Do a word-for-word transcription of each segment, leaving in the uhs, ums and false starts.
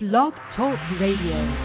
Blog Talk Radio.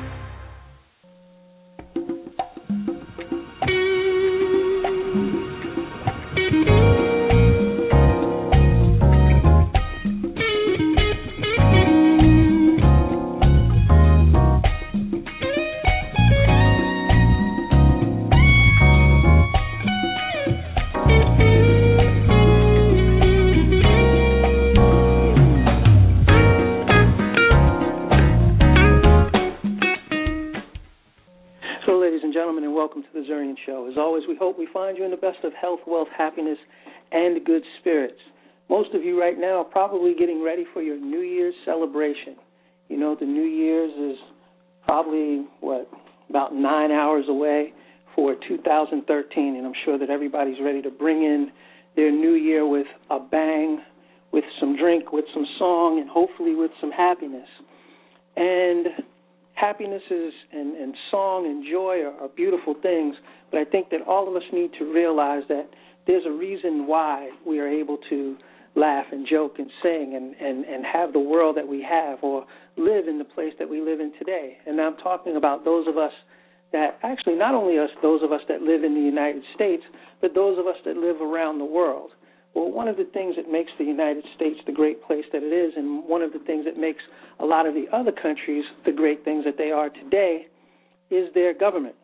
Show. As always, we hope we find you in the best of health, wealth, happiness, and good spirits. Most of you right now are probably getting ready for your New Year's celebration. You know, the New Year's is probably, what, about nine hours away for two thousand thirteen, and I'm sure that everybody's ready to bring in their new year with a bang, with some drink, with some song, and hopefully with some happiness. And happiness is, and, and song and joy are, are beautiful things, but I think that all of us need to realize that there's a reason why we are able to laugh and joke and sing and, and, and have the world that we have or live in the place that we live in today. And I'm talking about those of us that, actually not only us, those of us that live in the United States, but those of us that live around the world. Well, one of the things that makes the United States the great place that it is, and one of the things that makes a lot of the other countries the great things that they are today, is their government.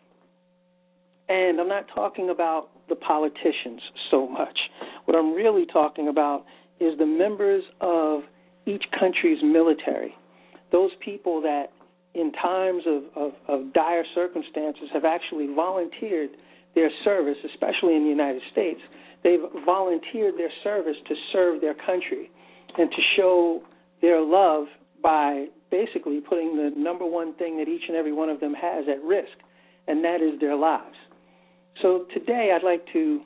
And I'm not talking about the politicians so much. What I'm really talking about is the members of each country's military, those people that in times of, of, of dire circumstances have actually volunteered their service, especially in the United States. They've volunteered their service to serve their country and to show their love by basically putting the number one thing that each and every one of them has at risk, and that is their lives. So today I'd like to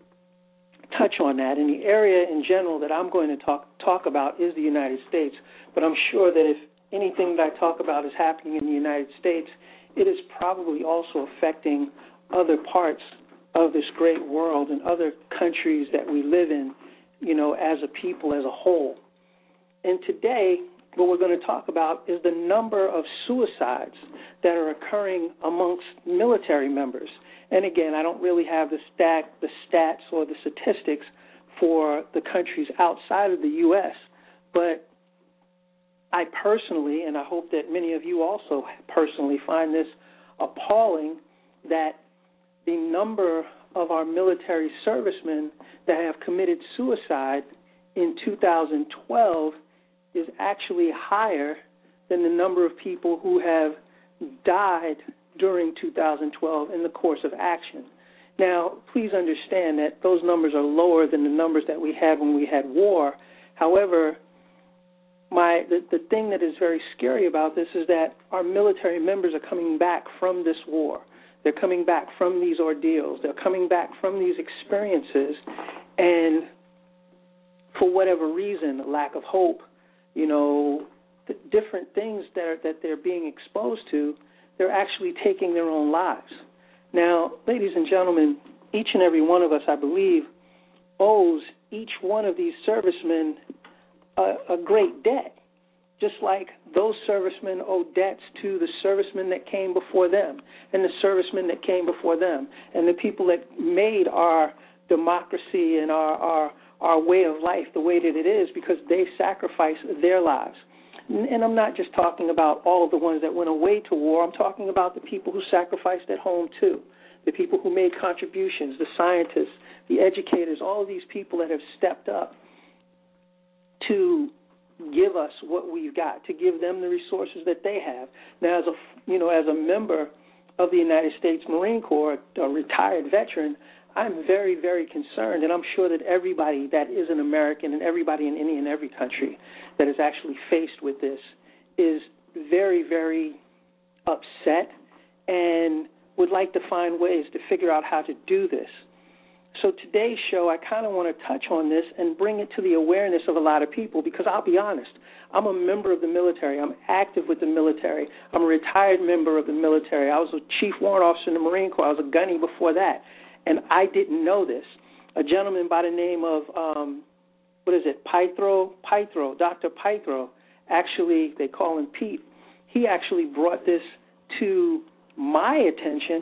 touch on that. And the area in general that I'm going to talk talk about is the United States, but I'm sure that if anything that I talk about is happening in the United States, it is probably also affecting other parts of this great world and other countries that we live in, you know, as a people, as a whole. And today, what we're going to talk about is the number of suicides that are occurring amongst military members. And again, I don't really have the stat, the stats or the statistics for the countries outside of the U S, but I personally, and I hope that many of you also personally find this appalling, that the number of our military servicemen that have committed suicide in two thousand twelve is actually higher than the number of people who have died during two thousand twelve in the course of action. Now, please understand that those numbers are lower than the numbers that we had when we had war. However, my the, the thing that is very scary about this is that our military members are coming back from this war. They're coming back from these ordeals. They're coming back from these experiences, and for whatever reason, lack of hope, you know, the different things that are, that they're being exposed to, they're actually taking their own lives. Now, ladies and gentlemen, each and every one of us, I believe, owes each one of these servicemen a, a great debt, just like those servicemen owe debts to the servicemen that came before them and the servicemen that came before them and the people that made our democracy and our, our, our way of life the way that it is, because they sacrificed their lives. And I'm not just talking about all of the ones that went away to war. I'm talking about the people who sacrificed at home too, the people who made contributions, the scientists, the educators, all of these people that have stepped up to give us what we've got, to give them the resources that they have. Now, as a, you know, as a member of the United States Marine Corps, a retired veteran, I'm very, very concerned, and I'm sure that everybody that is an American and everybody in any and every country that is actually faced with this is very, very upset and would like to find ways to figure out how to do this. So today's show, I kind of want to touch on this and bring it to the awareness of a lot of people, because I'll be honest, I'm a member of the military. I'm active with the military. I'm a retired member of the military. I was a chief warrant officer in the Marine Corps. I was a gunny before that, and I didn't know this. A gentleman by the name of, um, what is it, Pythro, Pythro, Doctor Pythro, actually, they call him Pete, he actually brought this to my attention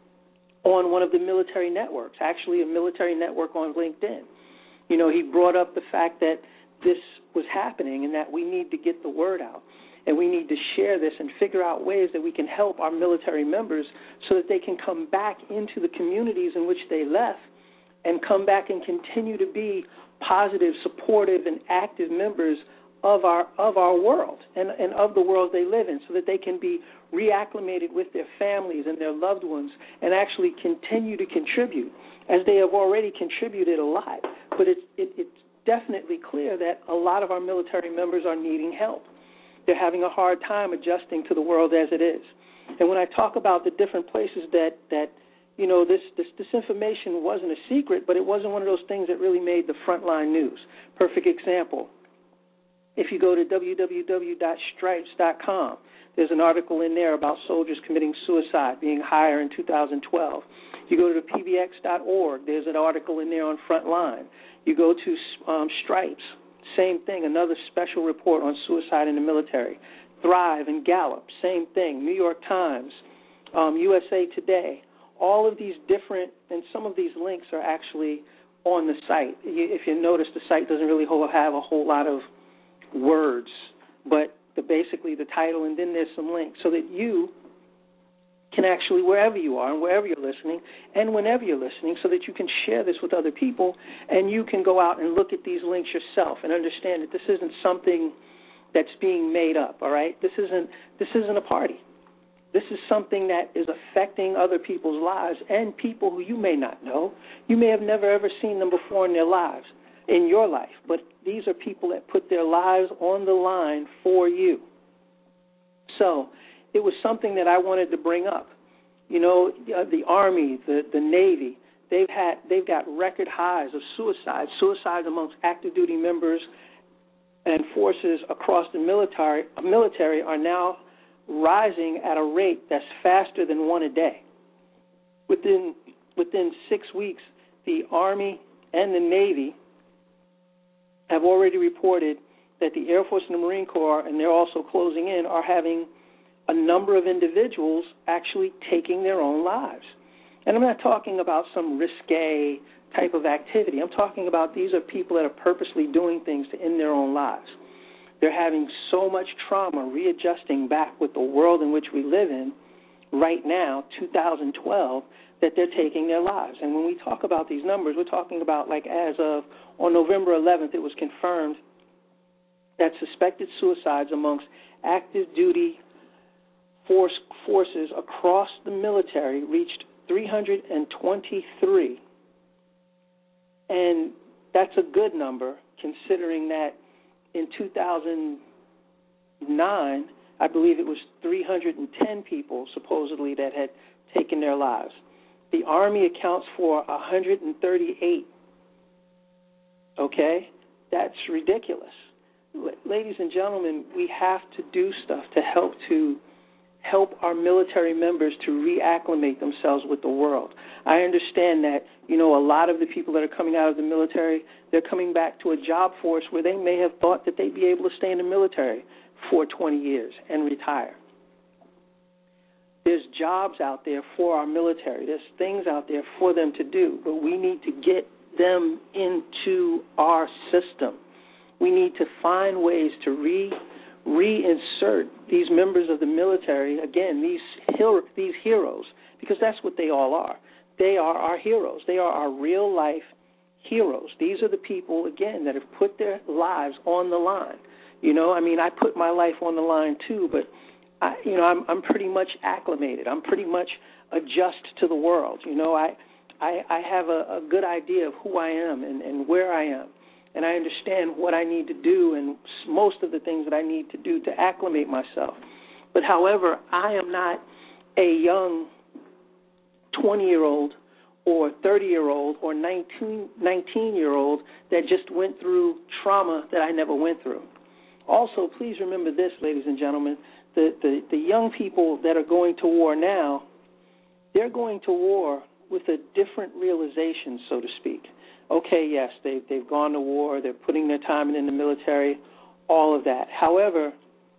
on one of the military networks, actually a military network on LinkedIn. You know, he brought up the fact that this was happening and that we need to get the word out. And we need to share this and figure out ways that we can help our military members so that they can come back into the communities in which they left and come back and continue to be positive, supportive, and active members of our of our world and, and of the world they live in, so that they can be reacclimated with their families and their loved ones and actually continue to contribute, as they have already contributed a lot. But it's, it, it's definitely clear that a lot of our military members are needing help. They're having a hard time adjusting to the world as it is. And when I talk about the different places that, that you know, this, this, this information wasn't a secret, but it wasn't one of those things that really made the frontline news. Perfect example. If you go to w w w dot stripes dot com, there's an article in there about soldiers committing suicide, being higher in two thousand twelve. You go to p b x dot org, there's an article in there on Frontline. You go to um, Stripes, same thing, another special report on suicide in the military. Thrive and Gallup, same thing. New York Times, um, U S A Today, all of these different, and some of these links are actually on the site. If you notice, the site doesn't really have a whole lot of words, but the, basically the title, and then there's some links so that you can actually, wherever you are and wherever you're listening and whenever you're listening, so that you can share this with other people and you can go out and look at these links yourself and understand that this isn't something that's being made up, all right? This isn't, this isn't a party. This is something that is affecting other people's lives and people who you may not know. You may have never, ever seen them before in their lives, in your life, but these are people that put their lives on the line for you. So it was something that I wanted to bring up. You know, the Army, the, the Navy, they've had they've got record highs of suicide. Suicides amongst active duty members and forces across the military military are now rising at a rate that's faster than one a day. Within within six weeks, the Army and the Navy have already reported that the Air Force and the Marine Corps, and they're also closing in, are having a number of individuals actually taking their own lives. And I'm not talking about some risque type of activity. I'm talking about these are people that are purposely doing things to end their own lives. They're having so much trauma readjusting back with the world in which we live in right now, two thousand twelve, that they're taking their lives. And when we talk about these numbers, we're talking about, like, as of on November eleventh, it was confirmed that suspected suicides amongst active duty force forces across the military reached three hundred twenty-three. And that's a good number, considering that in two thousand nine, I believe it was three hundred ten people supposedly that had taken their lives. The Army accounts for one hundred thirty-eight. Okay? That's ridiculous. L- ladies and gentlemen, we have to do stuff to help to help our military members to reacclimate themselves with the world. I understand that, you know, a lot of the people that are coming out of the military, they're coming back to a job force where they may have thought that they'd be able to stay in the military for twenty years and retire. There's jobs out there for our military. There's things out there for them to do, but we need to get them into our system. We need to find ways to re reinsert these members of the military, again, these hero, these heroes, because that's what they all are. They are our heroes. They are our real-life heroes. These are the people, again, that have put their lives on the line. You know, I mean, I put my life on the line too, but, I, you know, I'm, I'm pretty much acclimated. I'm pretty much adjust to the world. You know, I I, I have a, a good idea of who I am and, and where I am. And I understand what I need to do and most of the things that I need to do to acclimate myself. But, however, I am not a young twenty-year-old or thirty-year-old or nineteen-year-old that just went through trauma that I never went through. Also, please remember this, ladies and gentlemen, the, the, the young people that are going to war now, they're going to war with a different realization, so to speak. Okay, yes, they've, they've gone to war, they're putting their time in the military, all of that. However,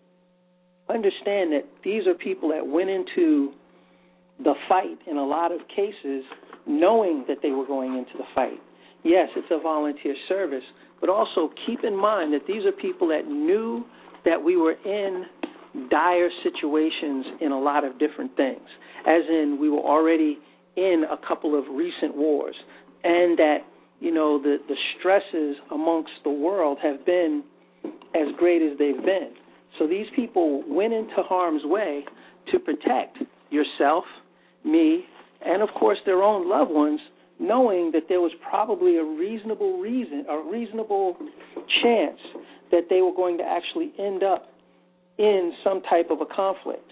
understand that these are people that went into the fight in a lot of cases knowing that they were going into the fight. Yes, it's a volunteer service, but also keep in mind that these are people that knew that we were in dire situations in a lot of different things, as in we were already in a couple of recent wars, and that, you know, the, the stresses amongst the world have been as great as they've been. So these people went into harm's way to protect yourself, me, and, of course, their own loved ones, knowing that there was probably a reasonable reason, a reasonable chance that they were going to actually end up in some type of a conflict.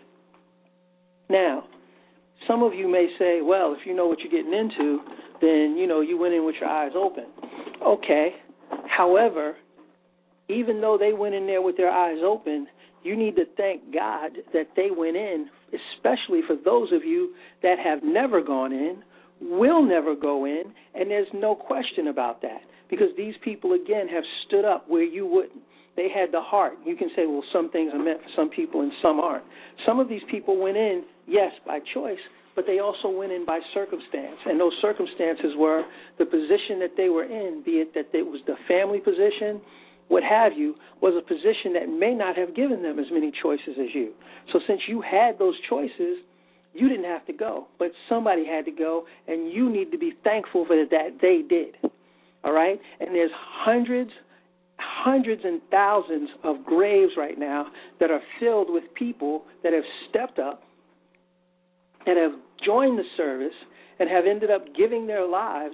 Now, some of you may say, well, if you know what you're getting into, then, you know, you went in with your eyes open. Okay. However, even though they went in there with their eyes open, you need to thank God that they went in, especially for those of you that have never gone in, will never go in, and there's no question about that, because these people, again, have stood up where you wouldn't. They had the heart. You can say, well, some things are meant for some people and some aren't. Some of these people went in, yes, by choice, but they also went in by circumstance, and those circumstances were the position that they were in, be it that it was the family position, what have you, was a position that may not have given them as many choices as you. So since you had those choices, you didn't have to go, but somebody had to go, and you need to be thankful for that they did, all right? And there's hundreds, hundreds and thousands of graves right now that are filled with people that have stepped up and have joined the service and have ended up giving their lives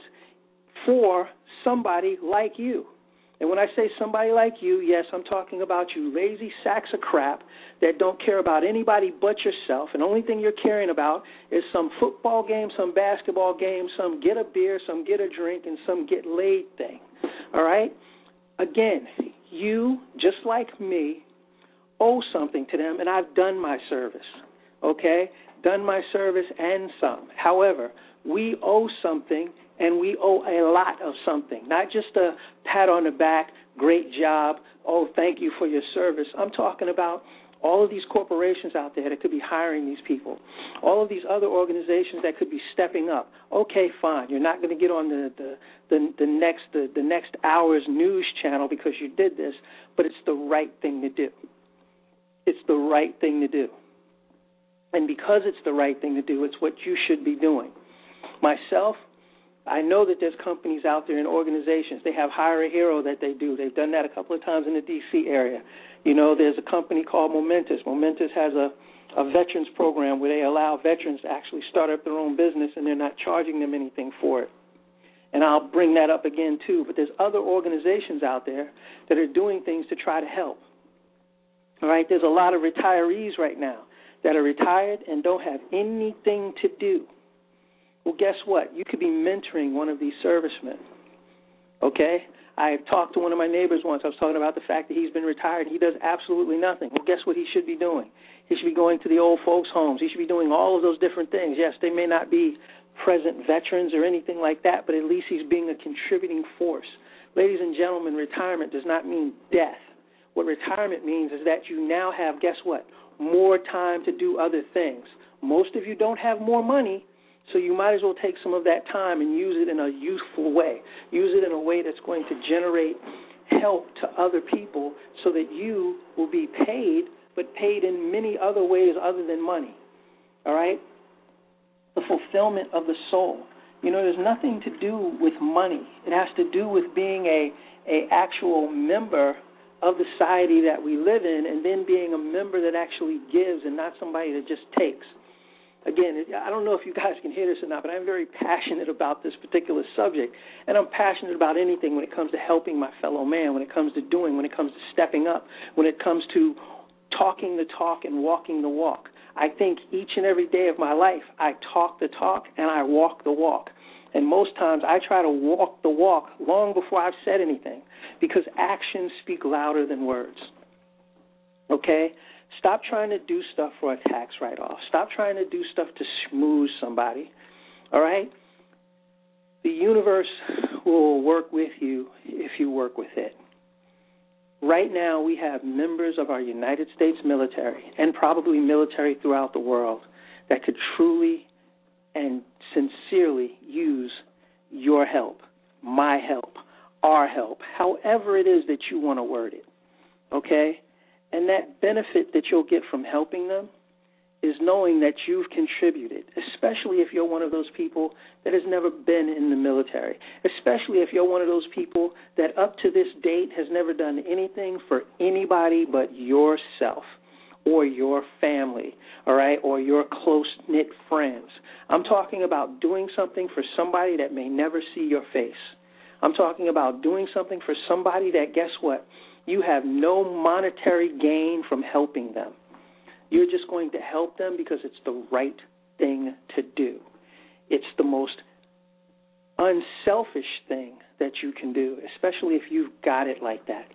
for somebody like you. And when I say somebody like you, yes, I'm talking about you lazy sacks of crap that don't care about anybody but yourself, and the only thing you're caring about is some football game, some basketball game, some get a beer, some get a drink, and some get laid thing. All right? Again, you, just like me, owe something to them, and I've done my service, okay? Done my service and some. However, we owe something, and we owe a lot of something, not just a pat on the back, great job, oh, thank you for your service. I'm talking about all of these corporations out there that could be hiring these people, all of these other organizations that could be stepping up. Okay, fine, you're not going to get on the, the, the, the, next, the, the next hour's news channel because you did this, but it's the right thing to do. It's the right thing to do. And because it's the right thing to do, it's what you should be doing. Myself, I know that there's companies out there and organizations. They have Hire a Hero that they do. They've done that a couple of times in the D C area. You know, there's a company called Momentous. Momentous has a, a veterans program where they allow veterans to actually start up their own business, and they're not charging them anything for it. And I'll bring that up again, too. But there's other organizations out there that are doing things to try to help. All right, there's a lot of retirees right now that are retired and don't have anything to do. Well, guess what? You could be mentoring one of these servicemen, okay? I talked to one of my neighbors once. I was talking about the fact that he's been retired and he does absolutely nothing. Well, guess what he should be doing? He should be going to the old folks' homes. He should be doing all of those different things. Yes, they may not be present veterans or anything like that, but at least he's being a contributing force. Ladies and gentlemen, retirement does not mean death. What retirement means is that you now have, guess what, more time to do other things. Most of you don't have more money, so you might as well take some of that time and use it in a useful way. Use it in a way that's going to generate help to other people so that you will be paid, but paid in many other ways other than money. All right? The fulfillment of the soul. You know, there's nothing to do with money. It has to do with being a, a actual member of the society that we live in, and then being a member that actually gives and not somebody that just takes. Again, I don't know if you guys can hear this or not, but I'm very passionate about this particular subject, and I'm passionate about anything when it comes to helping my fellow man, when it comes to doing, when it comes to stepping up, when it comes to talking the talk and walking the walk. I think each and every day of my life, I talk the talk and I walk the walk. And most times I try to walk the walk long before I've said anything, because actions speak louder than words. Okay? Stop trying to do stuff for a tax write-off. Stop trying to do stuff to schmooze somebody. All right? The universe will work with you if you work with it. Right now we have members of our United States military and probably military throughout the world that could truly and sincerely use your help, my help, our help, however it is that you want to word it, okay? And that benefit that you'll get from helping them is knowing that you've contributed, especially if you're one of those people that has never been in the military, especially if you're one of those people that up to this date has never done anything for anybody but yourself or your family, all right, or your close-knit friends. I'm talking about doing something for somebody that may never see your face. I'm talking about doing something for somebody that, guess what, you have no monetary gain from helping them. You're just going to help them because it's the right thing to do. It's the most unselfish thing that you can do, especially if you've got it like that.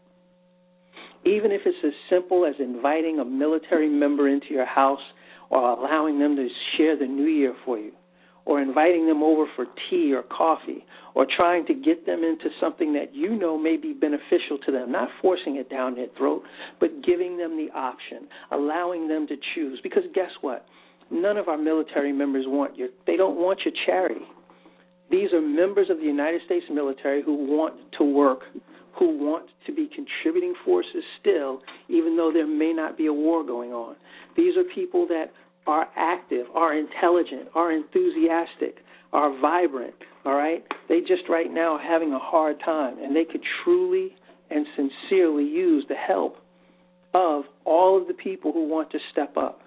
Even if it's as simple as inviting a military member into your house or allowing them to share the new year for you, or inviting them over for tea or coffee, or trying to get them into something that you know may be beneficial to them, not forcing it down their throat, but giving them the option, allowing them to choose. Because guess what? None of our military members want your, they don't want your charity. These are members of the United States military who want to work, who want to be contributing forces still, even though there may not be a war going on. These are people that are active, are intelligent, are enthusiastic, are vibrant, all right? They just right now are having a hard time, and they could truly and sincerely use the help of all of the people who want to step up.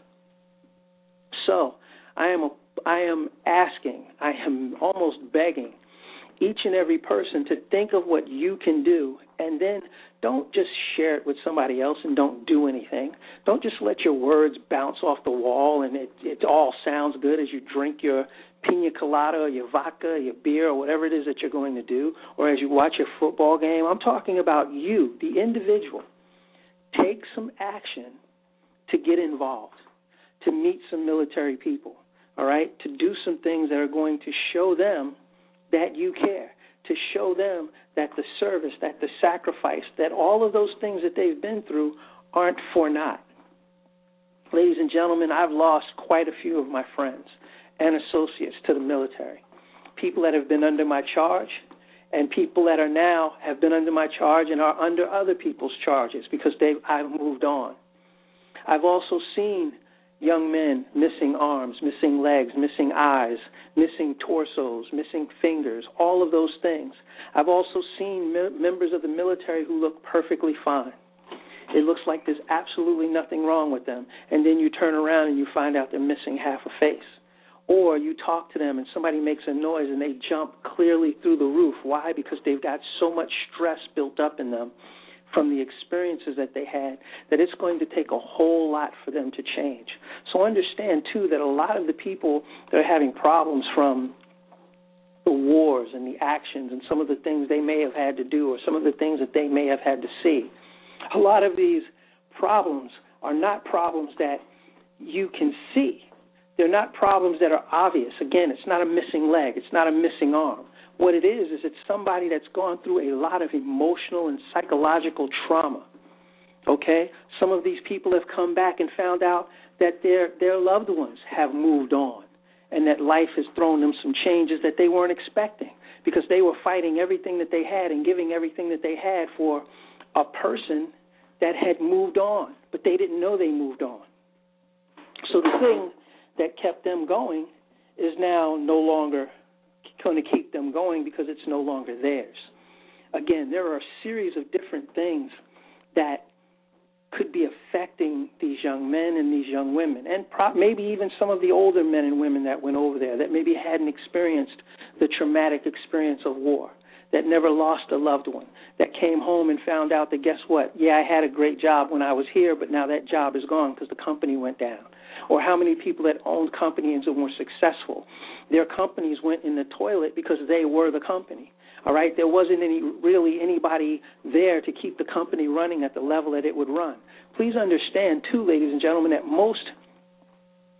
So I am, a, I am asking, I am almost begging each and every person to think of what you can do, and then don't just share it with somebody else and don't do anything. Don't just let your words bounce off the wall and it, it all sounds good as you drink your pina colada or your vodka or your beer or whatever it is that you're going to do, or as you watch your football game. I'm talking about you, the individual. Take some action to get involved, to meet some military people, all right, to do some things that are going to show them that you care, to show them that the service, that the sacrifice, that all of those things that they've been through aren't for naught. Ladies and gentlemen, I've lost quite a few of my friends and associates to the military, people that have been under my charge and people that are now have been under my charge and are under other people's charges because they've, I've moved on. I've also seen young men missing arms, missing legs, missing eyes, missing torsos, missing fingers, all of those things. I've also seen me- members of the military who look perfectly fine. It looks like there's absolutely nothing wrong with them, and then you turn around and you find out they're missing half a face. Or you talk to them and somebody makes a noise and they jump clearly through the roof. Why? Because they've got so much stress built up in them from the experiences that they had, that it's going to take a whole lot for them to change. So understand, too, that a lot of the people that are having problems from the wars and the actions and some of the things they may have had to do or some of the things that they may have had to see, a lot of these problems are not problems that you can see. They're not problems that are obvious. Again, it's not a missing leg. It's not a missing arm. What it is is it's somebody that's gone through a lot of emotional and psychological trauma, okay? Some of these people have come back and found out that their their loved ones have moved on and that life has thrown them some changes that they weren't expecting because they were fighting everything that they had and giving everything that they had for a person that had moved on, but they didn't know they moved on. So the thing that kept them going is now no longer going to keep them going because it's no longer theirs. Again, there are a series of different things that could be affecting these young men and these young women, and pro- maybe even some of the older men and women that went over there that maybe hadn't experienced the traumatic experience of war, that never lost a loved one, that came home and found out that, guess what, yeah, I had a great job when I was here, but now that job is gone because the company went down. Or how many people that owned companies and were successful, their companies went in the toilet because they were the company. All right, there wasn't any really anybody there to keep the company running at the level that it would run. Please understand, too, ladies and gentlemen, that most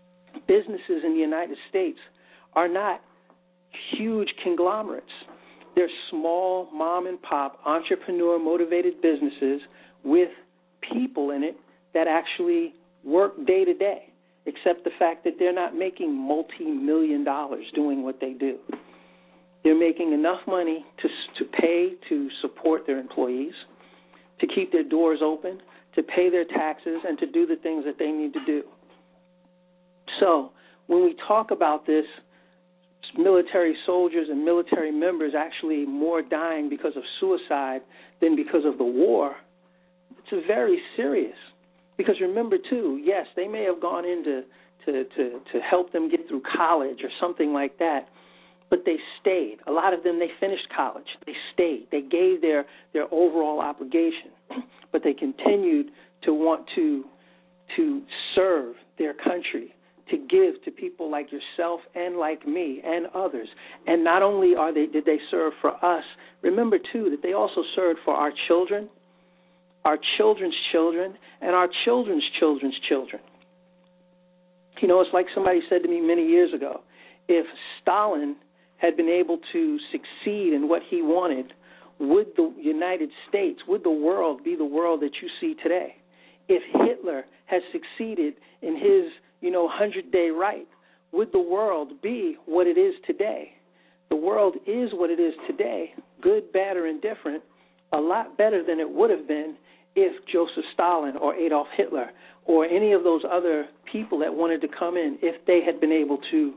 businesses in the United States are not huge conglomerates. They're small mom and pop entrepreneur motivated businesses with people in it that actually work day to day, except the fact that they're not making multi-million dollars doing what they do. They're making enough money to to pay to support their employees, to keep their doors open, to pay their taxes, and to do the things that they need to do. So when we talk about this, military soldiers and military members actually more dying because of suicide than because of the war, it's very serious. Because remember, too, yes, they may have gone in to, to, to, to help them get through college or something like that, but they stayed. A lot of them, they finished college. They stayed. They gave their, their overall obligation, but they continued to want to, to serve their country, to give to people like yourself and like me and others. And not only are they did they serve for us, remember, too, that they also served for our children, our children's children, and our children's children's children. You know, it's like somebody said to me many years ago, if Stalin had been able to succeed in what he wanted, would the United States, would the world be the world that you see today? If Hitler has succeeded in his you know, hundred-day right, would the world be what it is today? The world is what it is today, good, bad, or indifferent, a lot better than it would have been if Joseph Stalin or Adolf Hitler or any of those other people that wanted to come in, if they had been able to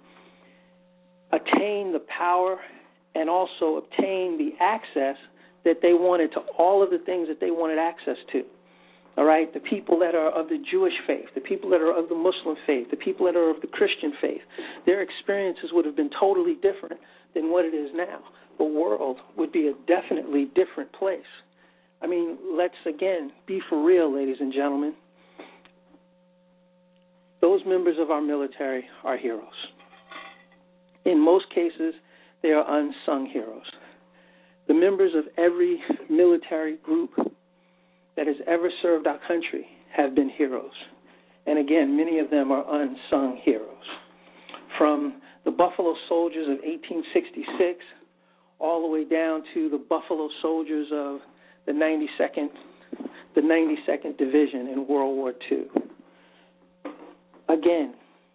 attain the power and also obtain the access that they wanted to all of the things that they wanted access to. All right, the people that are of the Jewish faith, the people that are of the Muslim faith, the people that are of the Christian faith, their experiences would have been totally different than what it is now. The world would be a definitely different place. I mean, let's, again, be for real, ladies and gentlemen. Those members of our military are heroes. In most cases, they are unsung heroes. The members of every military group that has ever served our country have been heroes. And again, many of them are unsung heroes. From the Buffalo Soldiers of eighteen sixty-six all the way down to the Buffalo Soldiers of the ninety-second, the ninety-second Division in World War Two. Again,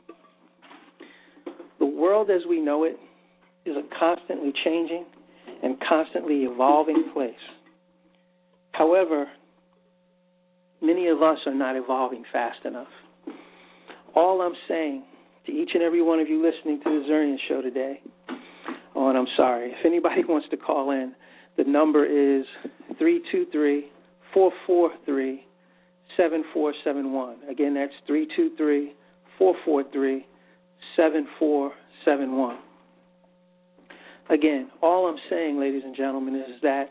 the world as we know it is a constantly changing and constantly evolving place. However, many of us are not evolving fast enough. All I'm saying to each and every one of you listening to the Zernian Show today, oh, and I'm sorry, if anybody wants to call in, the number is three two three, four four three, seven four seven one. Again, that's three two three, four four three, seven four seven one. Again, all I'm saying, ladies and gentlemen, is that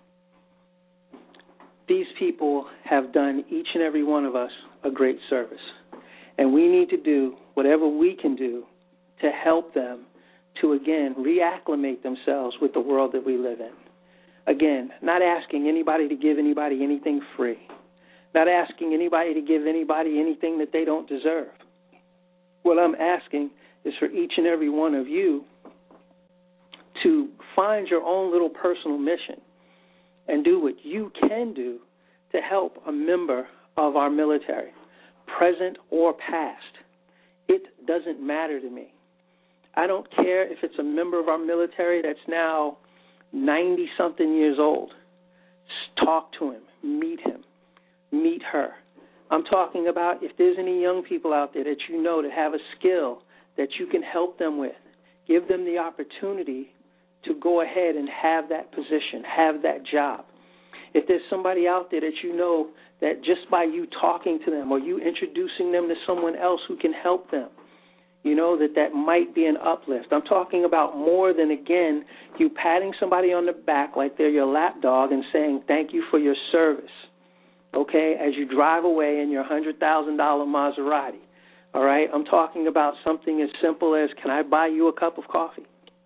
these people have done, each and every one of us, a great service. And we need to do whatever we can do to help them to, again, reacclimate themselves with the world that we live in. Again, not asking anybody to give anybody anything free. Not asking anybody to give anybody anything that they don't deserve. What I'm asking is for each and every one of you to find your own little personal mission and do what you can do to help a member of our military, present or past. It doesn't matter to me. I don't care if it's a member of our military that's now ninety-something years old. Talk to him, meet him, meet her. I'm talking about if there's any young people out there that you know that have a skill that you can help them with, give them the opportunity to go ahead and have that position, have that job. If there's somebody out there that you know that just by you talking to them or you introducing them to someone else who can help them, you know, that that might be an uplift. I'm talking about more than, again, you patting somebody on the back like they're your lapdog and saying thank you for your service, okay, as you drive away in your one hundred thousand dollars Maserati, all right? I'm talking about something as simple as, can I buy you a cup of coffee?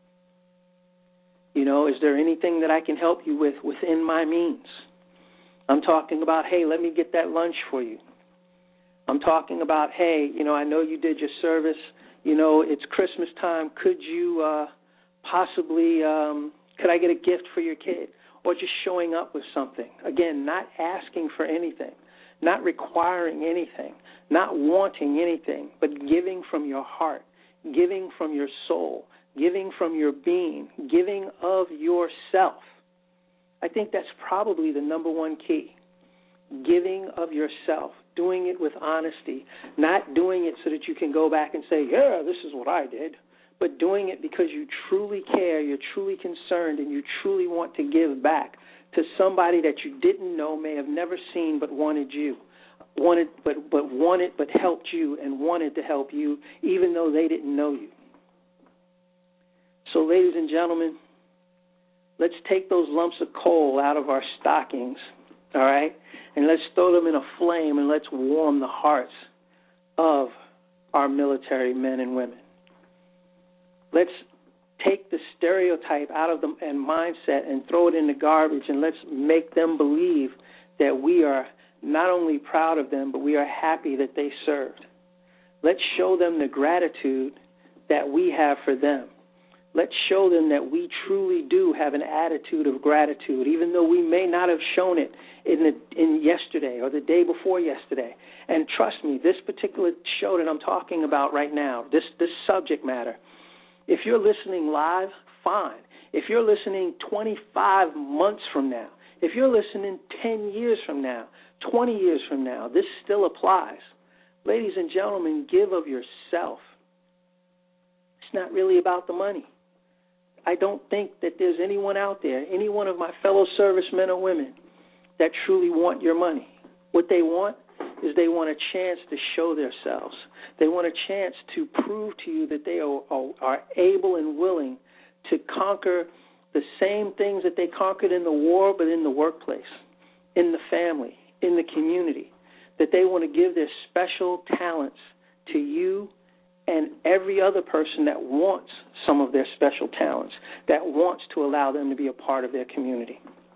You know, is there anything that I can help you with within my means? I'm talking about, hey, let me get that lunch for you. I'm talking about, hey, you know, I know you did your service. You know, it's Christmas time. Could you uh, possibly um, Could I get a gift for your kid? Or just showing up with something. Again, not asking for anything, not requiring anything, not wanting anything, but giving from your heart, giving from your soul, giving from your being, giving of yourself. I think that's probably the number one key. Giving of yourself, doing it with honesty, not doing it so that you can go back and say, yeah, this is what I did, but doing it because you truly care, you're truly concerned, and you truly want to give back to somebody that you didn't know, may have never seen, but wanted you, wanted, but but wanted, but helped you, and wanted to help you, even though they didn't know you. So, ladies and gentlemen, let's take those lumps of coal out of our stockings, all right, and let's throw them in a flame, and let's warm the hearts of our military men and women. Let's take the stereotype out of them and mindset and throw it in the garbage, and let's make them believe that we are not only proud of them, but we are happy that they served. Let's show them the gratitude that we have for them. Let's show them that we truly do have an attitude of gratitude, even though we may not have shown it in the, in yesterday or the day before yesterday. And trust me, this particular show that I'm talking about right now, this, this subject matter, if you're listening live, fine. If you're listening twenty-five months from now, if you're listening ten years from now, twenty years from now, this still applies. Ladies and gentlemen, give of yourself. It's not really about the money. I don't think that there's anyone out there, any one of my fellow servicemen or women, that truly want your money. What they want is they want a chance to show themselves. They want a chance to prove to you that they are, are, are able and willing to conquer the same things that they conquered in the war, but in the workplace, in the family, in the community, that they want to give their special talents to you and every other person that wants some of their special talents, that wants to allow them to be a part of their community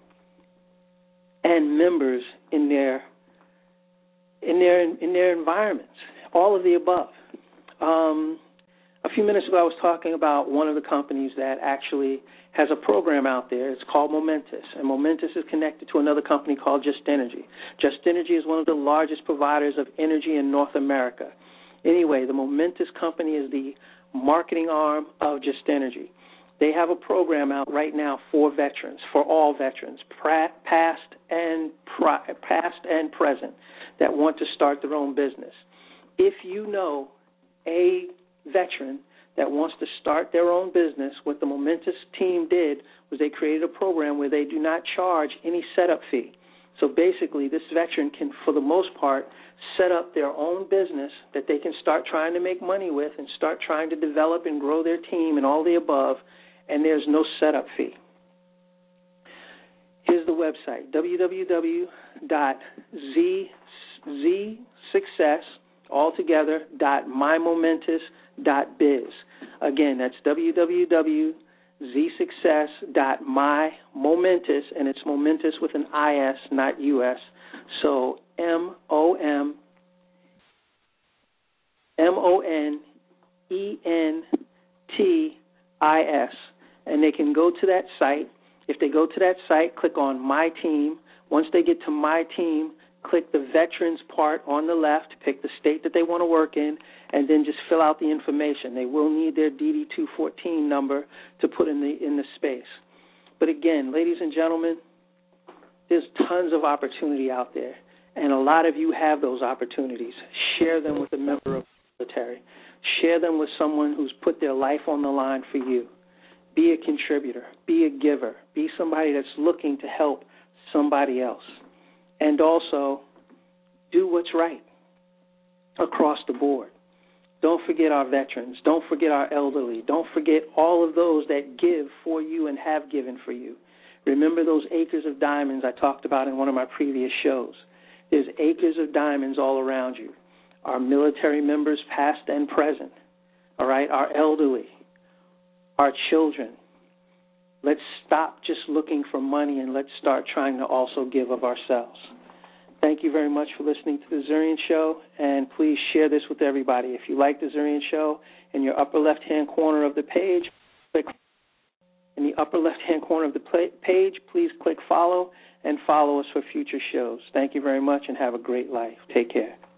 and members in their in their in their environments, all of the above. Um, a few minutes ago, I was talking about one of the companies that actually has a program out there. It's called Momentous, and Momentous is connected to another company called Just Energy. Just Energy is one of the largest providers of energy in North America. Anyway, the Momentous company is the marketing arm of Just Energy. They have a program out right now for veterans, for all veterans, past and past and present, that want to start their own business. If you know a veteran that wants to start their own business, what the Momentous team did was they created a program where they do not charge any setup fee. So basically, this veteran can, for the most part, set up their own business that they can start trying to make money with and start trying to develop and grow their team and all the above, and there's no setup fee. Here's the website, w w w dot z success altogether dot my momentous dot biz. Again, that's w w w dot z success dot my momentous, and it's momentous with an I S, not U S. So M O M M O N E N T I S. And they can go to that site. If they go to that site, click on My Team. Once they get to My Team, click the Veterans part on the left, pick the state that they want to work in, and then just fill out the information. They will need their D D two fourteen number to put in the in the space. But again, ladies and gentlemen, there's tons of opportunity out there, and a lot of you have those opportunities. Share them with a member of the military. Share them with someone who's put their life on the line for you. Be a contributor. Be a giver. Be somebody that's looking to help somebody else. And also, do what's right across the board. Don't forget our veterans. Don't forget our elderly. Don't forget all of those that give for you and have given for you. Remember those acres of diamonds I talked about in one of my previous shows. There's acres of diamonds all around you. Our military members, past and present, all right, our elderly, our children. Let's stop just looking for money and let's start trying to also give of ourselves. Thank you very much for listening to The Zurian Show, and please share this with everybody. If you like The Zurian Show, in your upper left-hand corner of the page, click in the upper left-hand corner of the page. Please click follow and follow us for future shows. Thank you very much and have a great life. Take care.